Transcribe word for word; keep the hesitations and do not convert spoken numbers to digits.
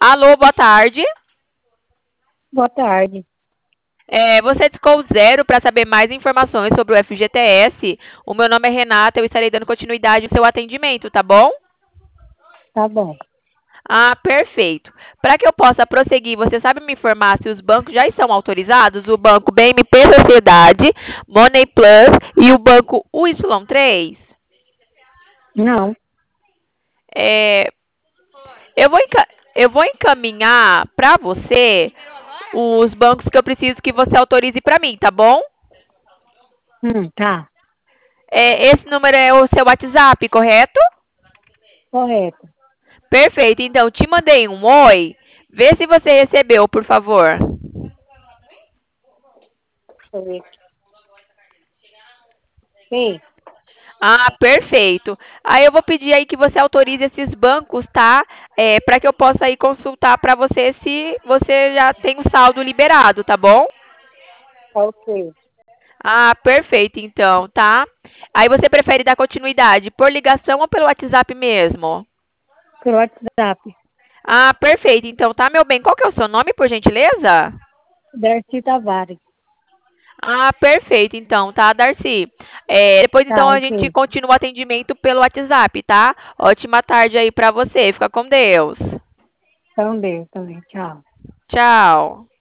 Alô, boa tarde. Boa tarde. É, você discou zero para saber mais informações sobre o F G T S. O meu nome é Renata, eu estarei dando continuidade ao seu atendimento, tá bom? Tá bom. Ah, perfeito. Para que eu possa prosseguir, você sabe me informar se os bancos já estão autorizados? O banco B M P Sociedade, Money Plus e o banco U Y três? Não, É, eu vou, enca- eu vou encaminhar para você os bancos que eu preciso que você autorize para mim, tá bom? hum, tá. É, esse número é o seu WhatsApp, correto? Correto. Perfeito. Então, te mandei um oi. Vê se você recebeu, por favor. Deixa eu ver aqui. Sim, Ah, perfeito. Aí eu vou pedir aí que você autorize esses bancos, tá? É, para que eu possa aí consultar para você se você já tem o saldo liberado, tá bom? tá ok. Ah, perfeito, então, tá? Aí você prefere dar continuidade por ligação ou pelo WhatsApp mesmo? Pelo WhatsApp. Ah, perfeito, então, tá, meu bem? Qual que é o seu nome, por gentileza? Darcy Tavares. Ah, perfeito, então, tá, Darcy? É, depois, Tá, então, a gente ok. continua o atendimento pelo WhatsApp, tá? Ótima tarde aí pra você. Fica com Deus. Também, também. Tchau. Tchau.